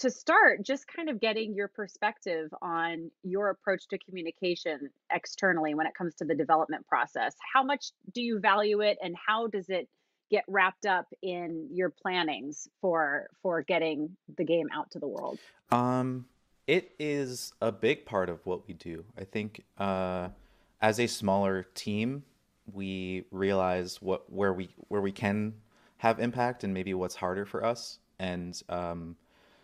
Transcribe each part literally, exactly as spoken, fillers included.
to start, just kind of getting your perspective on your approach to communication externally when it comes to the development process. How much do you value it, and how does it get wrapped up in your plannings for for getting the game out to the world? Um, it is a big part of what we do. I think uh, as a smaller team, we realize what where we where we can have impact and maybe what's harder for us. And um,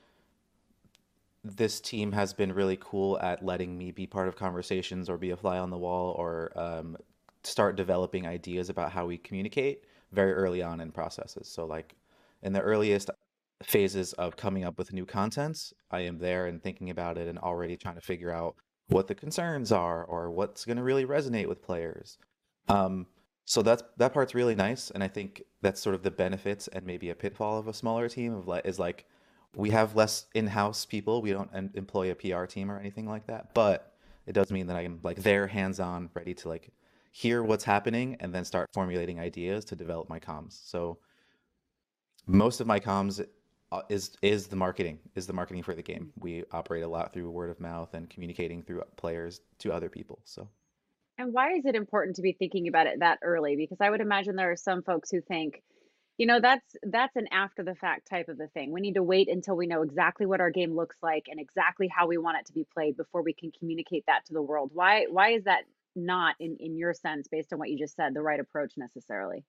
this team has been really cool at letting me be part of conversations or be a fly on the wall or um, start developing ideas about how we communicate very early on in processes. So, like in the earliest phases of coming up with new content, I am there and thinking about it and already trying to figure out what the concerns are or what's going to really resonate with players. Um, so that's that part's really nice, and I think that's sort of the benefits and maybe a pitfall of a smaller team of like is like we have less in-house people. We don't em- employ a P R team or anything like that, but it does mean that I am like there hands-on, ready to like hear what's happening and then start formulating ideas to develop my comms. So most of my comms uh, is is the marketing, is the marketing for the game. We operate a lot through word of mouth and communicating through players to other people. So And why is it important to be thinking about it that early? Because I would imagine there are some folks who think, you know, that's that's an after the fact type of a thing. We need to wait until we know exactly what our game looks like and exactly how we want it to be played before we can communicate that to the world. Why why is that not in in your sense, based on what you just said, the right approach necessarily?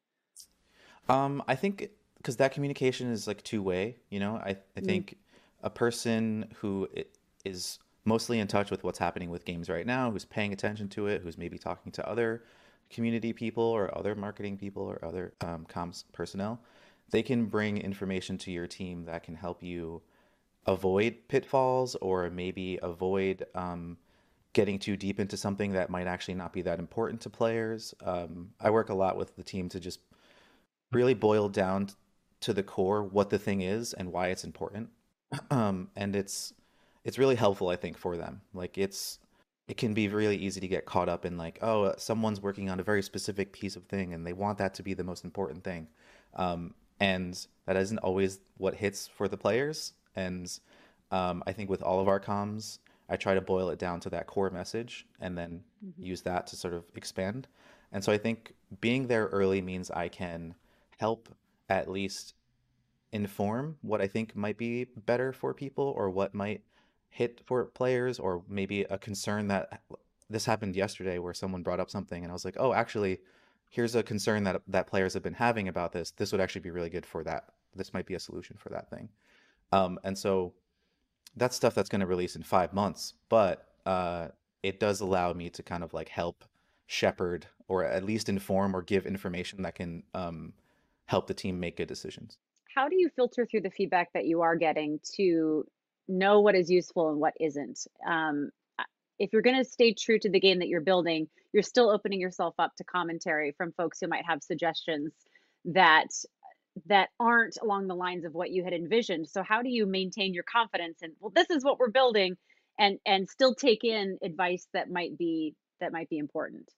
Um, I think because that communication is like two way, you know, I, I Mm, think a person who i- is mostly in touch with what's happening with games right now, who's paying attention to it, who's maybe talking to other community people or other marketing people or other um, comms personnel, they can bring information to your team that can help you avoid pitfalls or maybe avoid um, getting too deep into something that might actually not be that important to players. Um, I work a lot with the team to just really boil down to the core what the thing is and why it's important. Um, and it's it's really helpful, I think, for them. Like it's it can be really easy to get caught up in like, oh, uh, someone's working on a very specific piece of thing and they want that to be the most important thing. Um, and that isn't always what hits for the players. And um, I think with all of our comms, I try to boil it down to that core message and then mhm. use that to sort of expand. And so I think being there early means I can help at least inform what I think might be better for people or what might hit for players, or maybe a concern that this happened yesterday where someone brought up something and I was like, oh, actually, here's a concern that that players have been having about this. This would actually be really good for that. This might be a solution for that thing. Um, and so that's stuff that's going to release in five months, but uh, it does allow me to kind of like help shepherd or at least inform or give information that can um, help the team make good decisions. How do you filter through the feedback that you are getting to know what is useful and what isn't? Um, uh, if you're going to stay true to the game that you're building, you're still opening yourself up to commentary from folks who might have suggestions that that aren't along the lines of what you had envisioned. So how do you maintain your confidence and, well, this is what we're building, and and still take in advice that might be that might be important?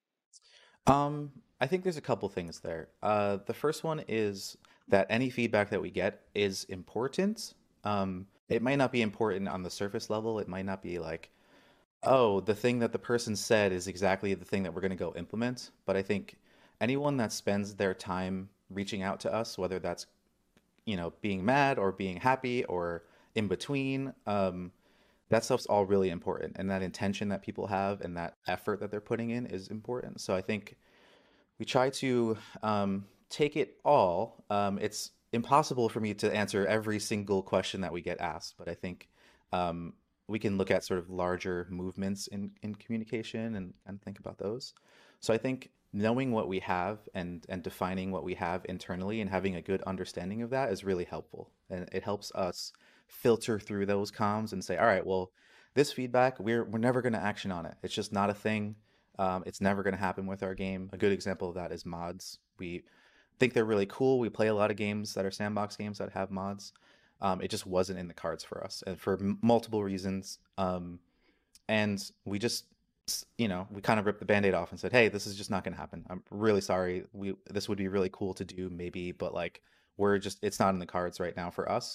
Um, I think there's a couple things there. Uh, the first one is that any feedback that we get is important. Um, it might not be important on the surface level. It might not be like, oh, the thing that the person said is exactly the thing that we're going to go implement. But I think anyone that spends their time reaching out to us, whether that's, you know, being mad or being happy or in between, um, that stuff's all really important. And that intention that people have and that effort that they're putting in is important. So I think we try to um, take it all. Um, it's impossible for me to answer every single question that we get asked, but I think um, we can look at sort of larger movements in, in communication and, and think about those. So I think knowing what we have and, and defining what we have internally and having a good understanding of that is really helpful. And it helps us filter through those comms and say, all right, well, this feedback, we're, we're never going to action on it. It's just not a thing. Um, it's never going to happen with our game. A good example of that is mods. We think they're really cool. We play a lot of games that are sandbox games that have mods. Um, it just wasn't in the cards for us, and for m- multiple reasons. Um, and we just, you know, we kind of ripped the band-aid off and said, "Hey, this is just not going to happen. I'm really sorry. We this would be really cool to do, maybe, but like we're just it's not in the cards right now for us."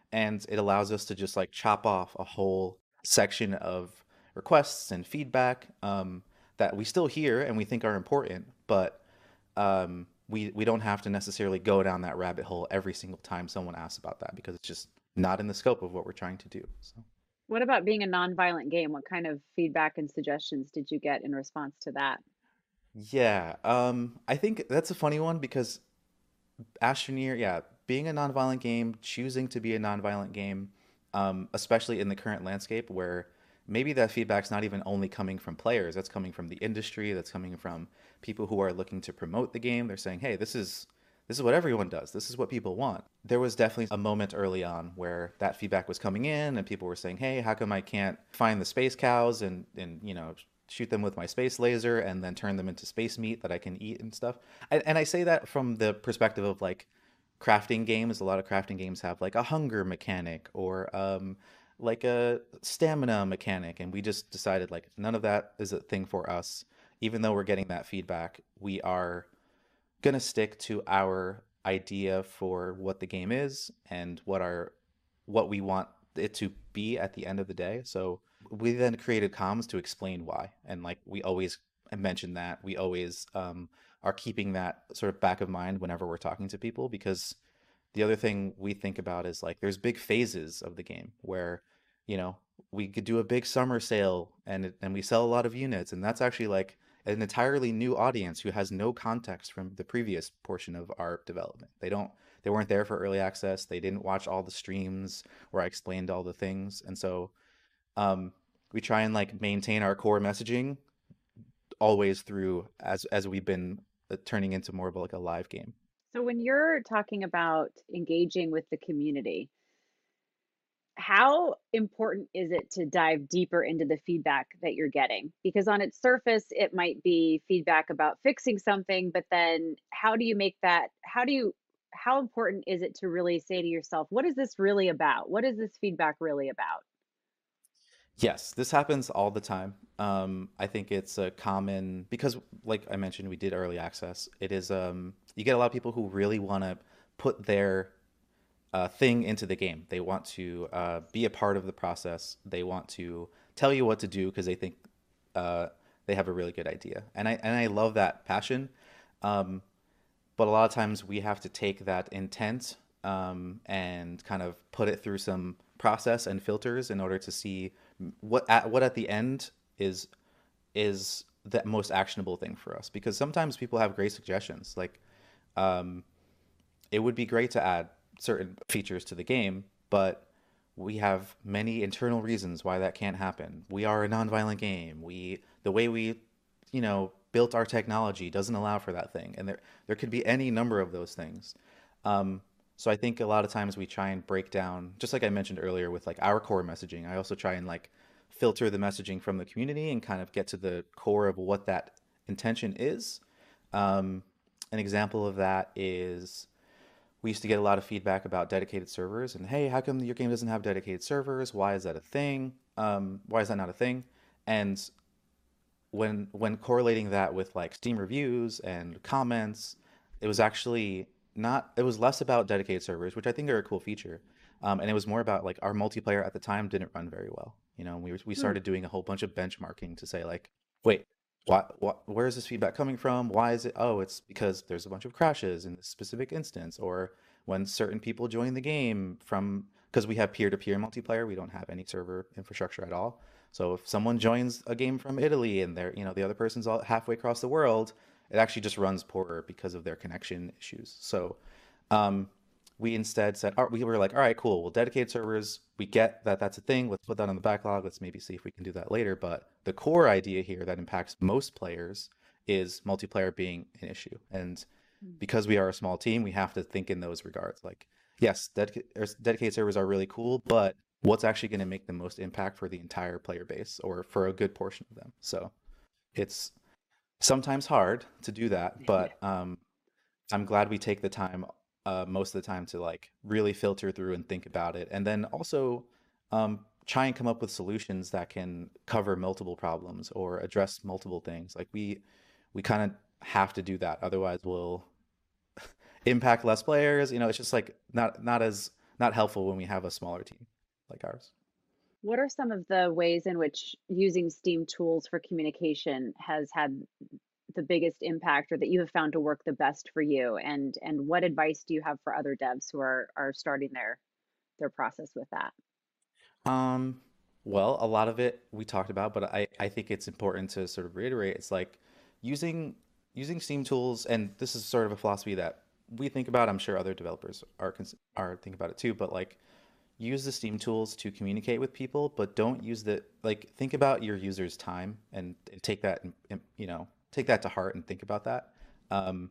and it allows us to just like chop off a whole section of requests and feedback um, that we still hear and we think are important, but um, we we don't have to necessarily go down that rabbit hole every single time someone asks about that because it's just not in the scope of what we're trying to do. So What about being a nonviolent game? What kind of feedback and suggestions did you get in response to that? yeah, um, I think that's a funny one because Astroneer, yeah, being a nonviolent game, choosing to be a nonviolent game, um, especially in the current landscape where maybe that feedback's not even only coming from players, that's coming from the industry, that's coming from people who are looking to promote the game. They're saying, "Hey, this is this is what everyone does. This is what people want." There was definitely a moment early on where that feedback was coming in and people were saying, "Hey, how come I can't find the space cows and and you know, shoot them with my space laser and then turn them into space meat that I can eat and stuff?" And, and I say that from the perspective of like crafting games. A lot of crafting games have like a hunger mechanic or um, like a stamina mechanic, and we just decided like none of that is a thing for us. Even though we're getting that feedback, we are gonna stick to our idea for what the game is and what our what we want it to be at the end of the day. So we then created comms to explain why, and like we always mention that we always um, are keeping that sort of back of mind whenever we're talking to people because the other thing we think about is like there's big phases of the game where you know we could do a big summer sale and it, and we sell a lot of units, and that's actually like an entirely new audience who has no context from the previous portion of our development. They don't they weren't there for early access. They didn't watch all the streams where I explained all the things. And so um, we try and like maintain our core messaging always through as as we've been uh, turning into more of like a live game. So when you're talking about engaging with the community, how important is it to dive deeper into the feedback that you're getting? Because on its surface, it might be feedback about fixing something, but then how do you make that, how do you, how important is it to really say to yourself, what is this really about? What is this feedback really about? Yes, this happens all the time. Um, I think it's a common because, like I mentioned, we did early access. It is um, you get a lot of people who really want to put their uh, thing into the game. They want to uh, be a part of the process. They want to tell you what to do because they think uh, they have a really good idea. And I and I love that passion. Um, but a lot of times we have to take that intent um, and kind of put it through some process and filters in order to see what at what at the end is is the most actionable thing for us. Because sometimes people have great suggestions. Like um, it would be great to add certain features to the game, but we have many internal reasons why that can't happen. We are a nonviolent game. We the way we, you know, built our technology doesn't allow for that thing, and there there could be any number of those things. Um, so I think a lot of times we try and break down, just like I mentioned earlier with like our core messaging. I also try and like filter the messaging from the community and kind of get to the core of what that intention is. Um, an example of that is we used to get a lot of feedback about dedicated servers and hey, how come your game doesn't have dedicated servers? Why is that a thing? Um, why is that not a thing? And when when correlating that with like Steam reviews and comments, it was actually not. It was less about dedicated servers, which I think are a cool feature, um, and it was more about like our multiplayer at the time didn't run very well. You know, we were, we Hmm. started doing a whole bunch of benchmarking to say like, wait, what, what, where is this feedback coming from? Why is it? Oh, it's because there's a bunch of crashes in this specific instance, or when certain people join the game from because we have peer-to-peer multiplayer, we don't have any server infrastructure at all. So if someone joins a game from Italy and they're, you know, the other person's all halfway across the world, it actually just runs poorer because of their connection issues. So um, we instead said, we were like, all right, cool. We'll dedicate servers. We get that that's a thing. Let's put that on the backlog. Let's maybe see if we can do that later. But the core idea here that impacts most players is multiplayer being an issue. And Hmm. because we are a small team, we have to think in those regards. Like, yes, dedica- er, dedicated servers are really cool, but what's actually going to make the most impact for the entire player base or for a good portion of them? So it's sometimes hard to do that, Yeah. but um, I'm glad we take the time uh, most of the time to like really filter through and think about it, and then also um, try and come up with solutions that can cover multiple problems or address multiple things. Like we we kind of have to do that, otherwise we'll impact less players. You know, it's just like not not as not helpful when we have a smaller team like ours. What are some of the ways in which using Steam tools for communication has had the biggest impact or that you have found to work the best for you? And and what advice do you have for other devs who are are starting their their process with that? Um, well, a lot of it we talked about, but I, I think it's important to sort of reiterate. It's like using using Steam tools, and this is sort of a philosophy that we think about. I'm sure other developers are cons- are thinking about it too, but like use the Steam tools to communicate with people, but don't use the like think about your users' time and, and take that and, and, you know take that to heart and think about that. Um,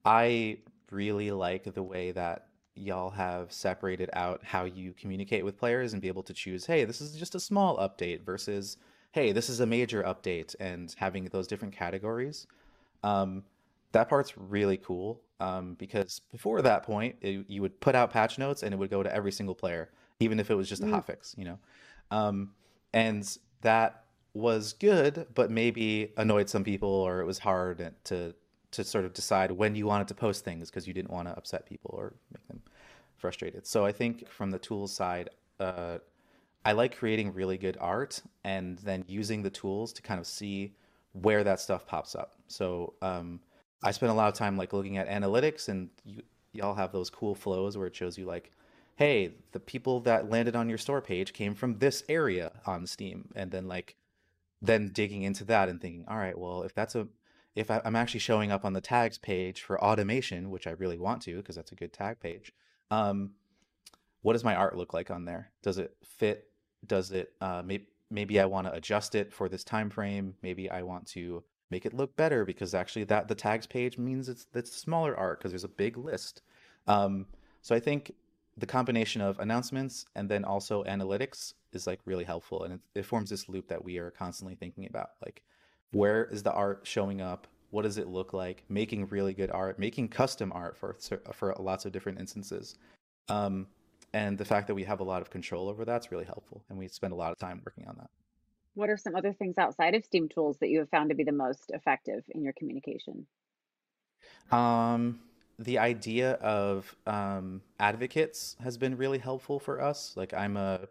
I really like the way that y'all have separated out how you communicate with players and be able to choose, hey, this is just a small update versus, hey, this is a major update, and having those different categories. Um, that part's really cool um, because before that point, it, you would put out patch notes and it would go to every single player, even if it was just a Mm, hotfix, you know? Um, and that was good, but maybe annoyed some people, or it was hard to to sort of decide when you wanted to post things because you didn't want to upset people or make them frustrated. So I think from the tools side, uh, I like creating really good art and then using the tools to kind of see where that stuff pops up. So um, I spend a lot of time like looking at analytics, and you y'all have those cool flows where it shows you like, hey, the people that landed on your store page came from this area on Steam, and then like then digging into that and thinking, all right, well, if that's a if I, I'm actually showing up on the tags page for automation, which I really want to because that's a good tag page, um, what does my art look like on there? Does it fit? Does it uh, maybe maybe I want to adjust it for this time frame? Maybe I want to make it look better because actually that the tags page means it's it's smaller art because there's a big list. Um, so I think the combination of announcements and then also analytics is like really helpful, and it, it forms this loop that we are constantly thinking about, like where is the art showing up? What does it look like? Making really good art, making custom art for for lots of different instances. Um, and the fact that we have a lot of control over that's really helpful, and we spend a lot of time working on what are some other things outside of Steam tools that you have found to be the most effective in your communication? that. Um, the idea of um, advocates has been really helpful for us. Like I'm a,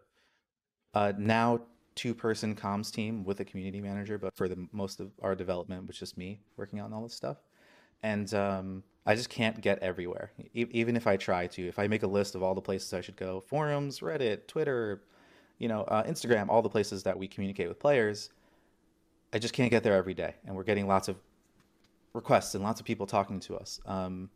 a now two-person comms team with a community manager, but for the most of our development, was just me working on all this stuff. And um, I just can't get everywhere, e- even if I try to. If I make a list of all the places I should go, forums, Reddit, Twitter, you know, uh, Instagram, all the places that we communicate with players, I just can't get there every day, and we're getting lots of requests and lots of people talking to us. Um,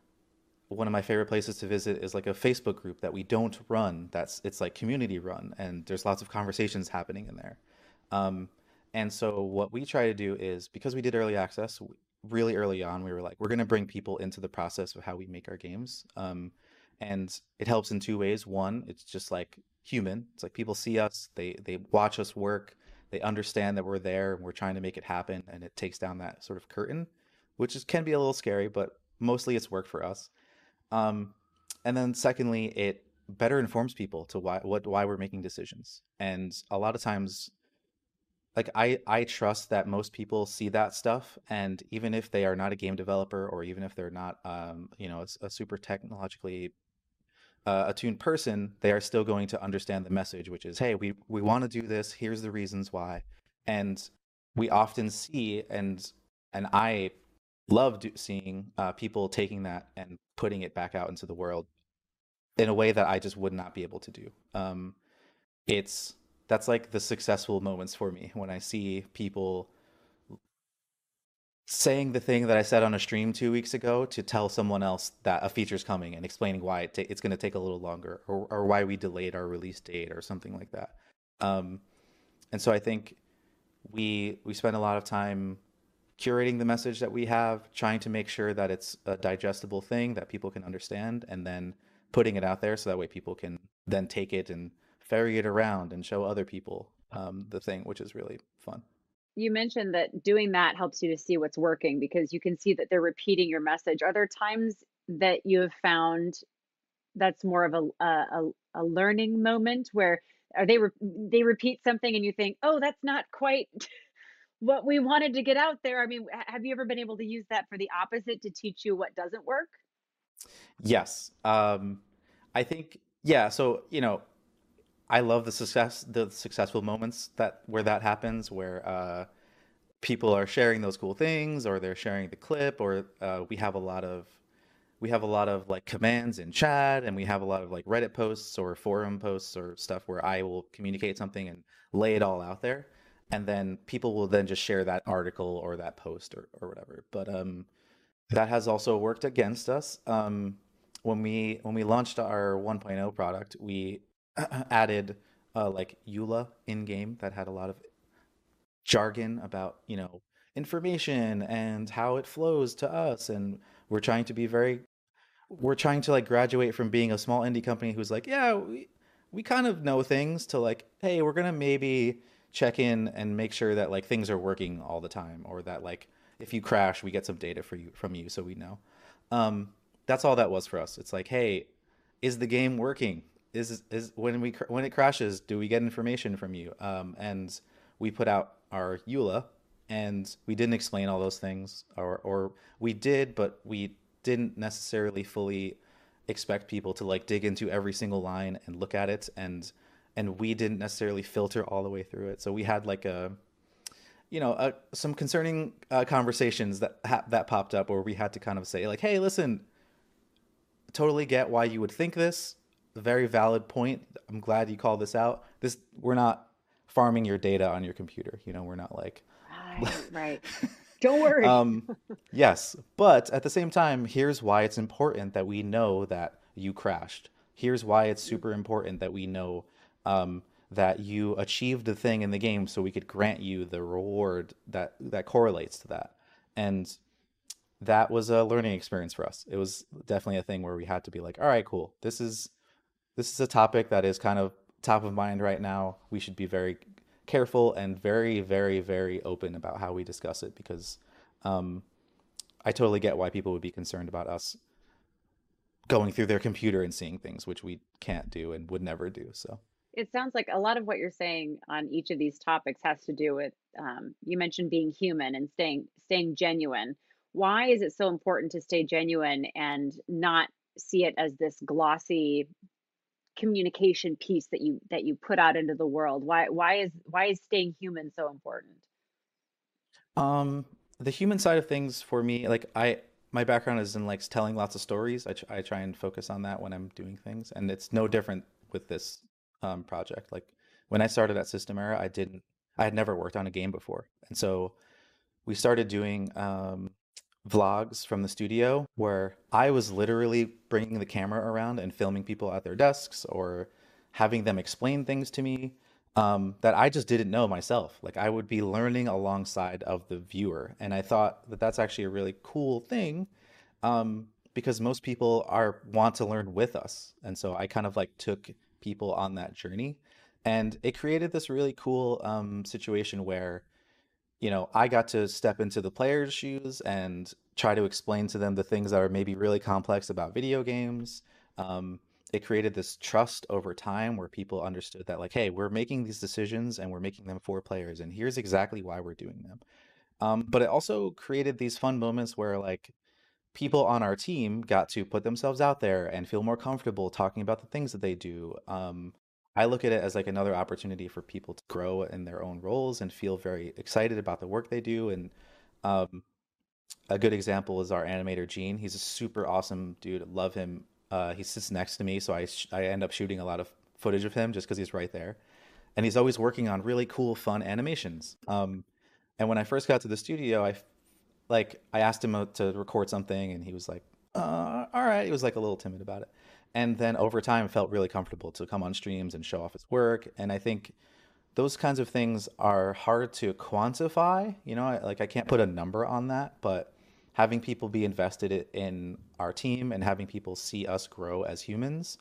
one of my favorite places to visit is like a Facebook group that we don't run. That's it's like community run, and there's lots of conversations happening in there. Um, and so what we try to do is because we did early access really early on, we were like, we're going to bring people into the process of how we make our games. Um, and it helps in two ways. One, it's just like human. It's like people see us, they they watch us work, they understand that we're there and we're trying to make it happen, and it takes down that sort of curtain, which is can be a little scary, but mostly it's work for us. Um, and then secondly, it better informs people to why what why we're making decisions. And a lot of times, like I I trust that most people see that stuff, and even if they are not a game developer or even if they're not um, you know, a, a super technologically uh, attuned person, they are still going to understand the message, which is, hey, we we want to do this. Here's the reasons why. And we often see and and I love do, seeing uh, people taking that and putting it back out into the world in a way that I just would not be able to do. Um, it's that's like the successful moments for me when I see people saying the thing that I said on a stream two weeks ago to tell someone else that a feature's coming and explaining why it ta- it's going to take a little longer, or, or why we delayed our release date or something like that. Um, and so I think we we spend a lot of time curating the message that we have, trying to make sure that it's a digestible thing that people can understand, and then putting it out there so that way people can then take it and ferry it around and show other people um, the thing, which is really fun. You mentioned that doing that helps you to see what's working because you can see that they're repeating your message. Are there times that you have found that's more of a a, a, a learning moment where are they re- they repeat something and you think, oh, that's not quite what we wanted to get out there? I mean, ha- have you ever been able to use that for the opposite to teach you what doesn't work? Yes. Um, I think. Yeah, so you know, I love the success, the successful moments that where that happens, where uh, people are sharing those cool things, or they're sharing the clip, or uh, we have a lot of we have a lot of like commands in chat, and we have a lot of like Reddit posts or forum posts or stuff where I will communicate something and lay it all out there, and then people will then just share that article or that post or or whatever. But um, that has also worked against us. Um, when we when we launched our 1.0 product, we added uh, like EULA in game that had a lot of jargon about, you know, information and how it flows to us. And we're trying to be very, we're trying to like graduate from being a small indie company who's like, yeah, we, we kind of know things to like, hey, we're gonna maybe check in and make sure that like things are working all the time, or that like if you crash, we get some data for you from you so we know. Um, that's all that was for us. It's like, hey, is the game working? Is is when we when it crashes, do we get information from you? Um, and we put out our EULA, and we didn't explain all those things, or or we did, but we didn't necessarily fully expect people to like dig into every single line and look at it, and and we didn't necessarily filter all the way through it. So we had like a you know uh, some concerning uh, conversations that ha- that popped up where we had to kind of say like, hey, listen, totally get why you would think this. Very valid point. I'm glad you called this out. This we're not farming your data on your computer. You know, we're not like Right, right. Don't worry. um yes, but at the same time, here's why it's important that we know that you crashed. Here's why it's super important that we know um that you achieved the thing in the game so we could grant you the reward that that correlates to that. And that was a learning experience for us. It was definitely a thing where we had to be like, all right, cool. This is this is a topic that is kind of top of mind right now. We should be very careful and very, very, very open about how we discuss it, because um, I totally get why people would be concerned about us going through their computer and seeing things, which we can't do and would never do. So, It sounds like a lot of what you're saying on each of these topics has to do with, um, you mentioned being human and staying staying genuine. Why is it so important to stay genuine and not see it as this glossy communication piece that you that you put out into the world? Why why is why is staying human so important? um, the human side of things for me, like I, my background is in like telling lots of stories. I, tr- I try and focus on that when I'm doing things, and it's no different with this um, project. Like when I started at System Era, I didn't, I had never worked on a game before, and so we started doing um, vlogs from the studio where I was literally bringing the camera around and filming people at their desks, or having them explain things to me um, that I just didn't know myself. Like I would be learning alongside of the viewer. And I thought that that's actually a really cool thing, um, because most people are want to learn with us. And so I kind of like took people on that journey. And it created this really cool um, situation where you know, I got to step into the player's shoes and try to explain to them the things that are maybe really complex about video games. Um, it created this trust over time where people understood that, like, hey, we're making these decisions and we're making them for players, and here's exactly why we're doing them. Um, but it also created these fun moments where, like, people on our team got to put themselves out there and feel more comfortable talking about the things that they do. Um, I look at it as like another opportunity for people to grow in their own roles and feel very excited about the work they do. And um, a good example is our animator Gene. He's a super awesome dude. Love him. Uh, he sits next to me, so I sh- I end up shooting a lot of footage of him just because he's right there, and he's always working on really cool, fun animations. Um, and when I first got to the studio, I like I asked him uh, to record something, and he was like, uh, "All right." He was like a little timid about it, and then over time felt really comfortable to come on streams and show off his work. And I think those kinds of things are hard to quantify. You know, I, like I can't put a number on that, but having people be invested in our team and having people see us grow as humans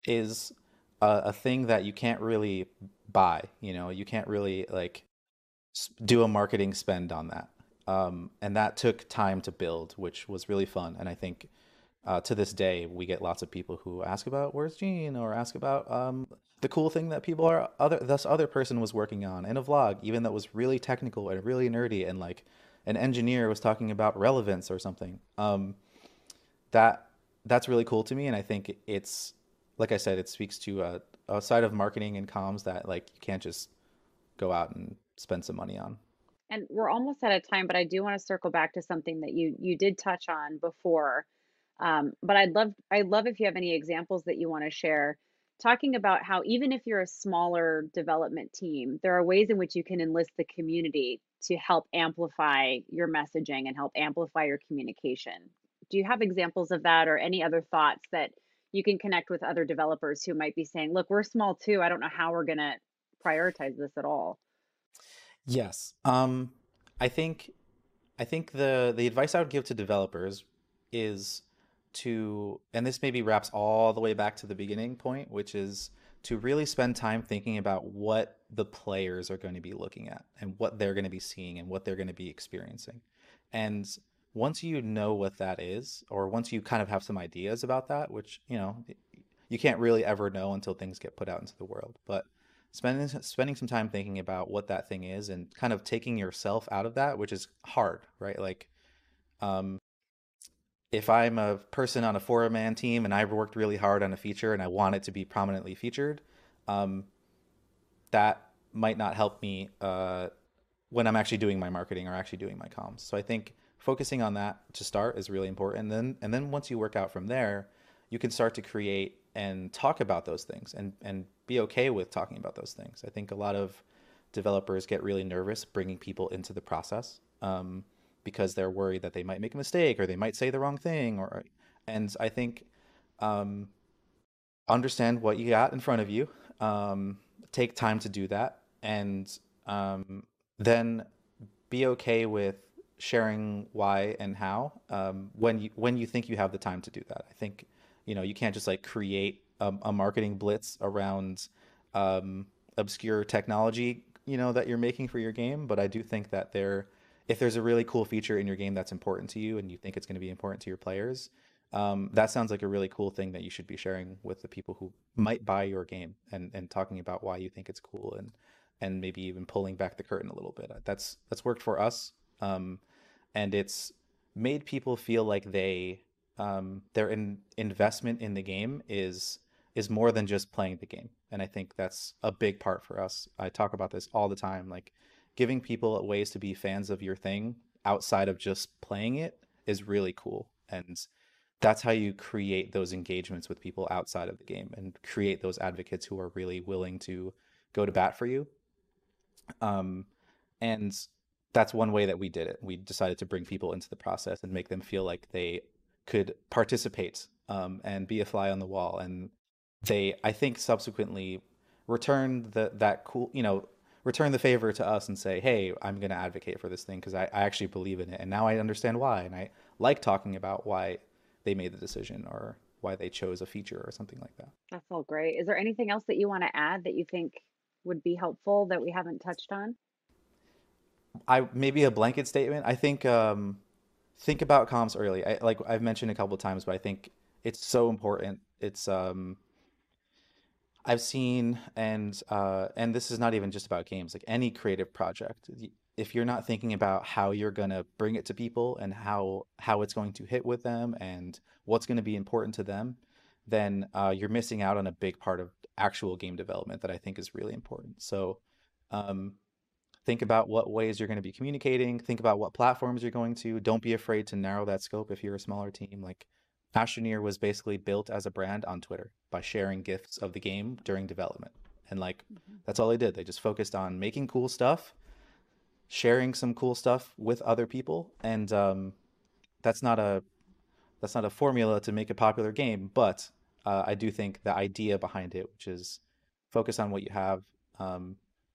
is a, a thing that you can't really buy. You know, you can't really like do a marketing spend on that. Um, and that took time to build, which was really fun. And I think uh, to this day, we get lots of people who ask about where's Gene, or ask about um, the cool thing that people are other this other person was working on in a vlog, even that was really technical and really nerdy, and like an engineer was talking about relevance or something. Um, that that's really cool to me, and I think it's like I said, it speaks to a, a side of marketing and comms that like you can't just go out and spend some money on. And we're almost out of time, but I do want to circle back to something that you you did touch on before. Um, but I'd love I'd love if you have any examples that you want to share, talking about how even if you're a smaller development team, there are ways in which you can enlist the community to help amplify your messaging and help amplify your communication. Do you have examples of that or any other thoughts that you can connect with other developers who might be saying, "Look, we're small too. I don't know how we're going to prioritize this at all." Yes. Um, I think I think the the advice I would give to developers is to, and this maybe wraps all the way back to the beginning point, which is to really spend time thinking about what the players are going to be looking at and what they're going to be seeing and what they're going to be experiencing. And once you know what that is, or once you kind of have some ideas about that, which, you know, you can't really ever know until things get put out into the world, but spending spending some time thinking about what that thing is and kind of taking yourself out of that, which is hard, right? Like, um, if I'm a person on a four man team and I've worked really hard on a feature and I want it to be prominently featured, um, that might not help me uh, when I'm actually doing my marketing or actually doing my comms. So I think focusing on that to start is really important. And then and then once you work out from there, you can start to create and talk about those things and and be okay with talking about those things. I think a lot of developers get really nervous bringing people into the process, um, because they're worried that they might make a mistake or they might say the wrong thing. Or and I think, um, understand what you got in front of you, um, take time to do that, and um, then be okay with sharing why and how, um, when you when you think you have the time to do that. I think, you know, you can't just like create a, a marketing blitz around, um, obscure technology, you know, that you're making for your game. But I do think that there, if there's a really cool feature in your game that's important to you and you think it's going to be important to your players, um, that sounds like a really cool thing that you should be sharing with the people who might buy your game, and and talking about why you think it's cool, and and maybe even pulling back the curtain a little bit. That's that's worked for us, um, and it's made people feel like they, um, their in, investment in the game is is more than just playing the game. And I think that's a big part for us. I talk about this all the time, like giving people ways to be fans of your thing outside of just playing it is really cool. And that's how you create those engagements with people outside of the game and create those advocates who are really willing to go to bat for you. Um, and that's one way that we did it. We decided to bring people into the process and make them feel like they could participate, um, and be a fly on the wall. And they, I think, subsequently returned the, that cool, you know, return the favor to us and say, hey, I'm going to advocate for this thing because I, I actually believe in it. And now I understand why. And I like talking about why they made the decision or why they chose a feature or something like that. That's all great. Is there anything else that you want to add that you think would be helpful that we haven't touched on? I maybe a blanket statement. I think, um, think about comms early. I, like I've mentioned a couple of times, but I think it's so important. It's, um, I've seen, and uh, and this is not even just about games, like any creative project. y- If you're not thinking about how you're gonna bring it to people and how how it's going to hit with them and what's going to be important to them, then uh, you're missing out on a big part of actual game development that I think is really important. So, um, think about what ways you're going to be communicating. Think about what platforms you're going to. Don't be afraid to narrow that scope if you're a smaller team. Like Astroneer was basically built as a brand on Twitter by sharing gifts of the game during development. And like Mhm. that's all they did. They just focused on making cool stuff, sharing some cool stuff with other people, and um, that's not a that's not a formula to make a popular game. But uh, I do think the idea behind it, which is focus on what you have, um,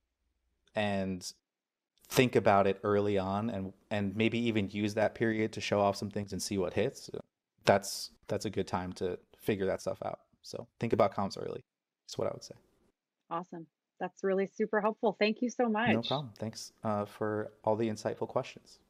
and think about it early on, and and maybe even use that period to show off some things and see what hits. That's that's a good time to figure that stuff out. So think about comps early. That's what I would say. Awesome. That's really super helpful. Thank you so No much. problem. Thanks uh, for all the insightful questions.